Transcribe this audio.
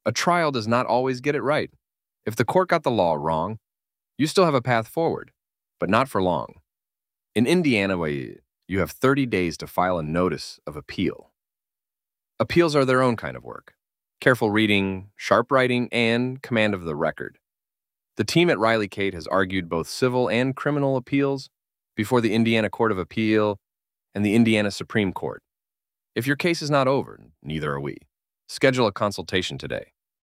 A trial does not always get it right. If the court got the law wrong, you still have a path forward, but not for long. In Indiana, you have 30 days to file a notice of appeal. Appeals are their own kind of work. Careful reading, sharp writing, and command of the record. The team at Riley Kate has argued both civil and criminal appeals before the Indiana Court of Appeal and the Indiana Supreme Court. If your case is not over, neither are we. Schedule a consultation today.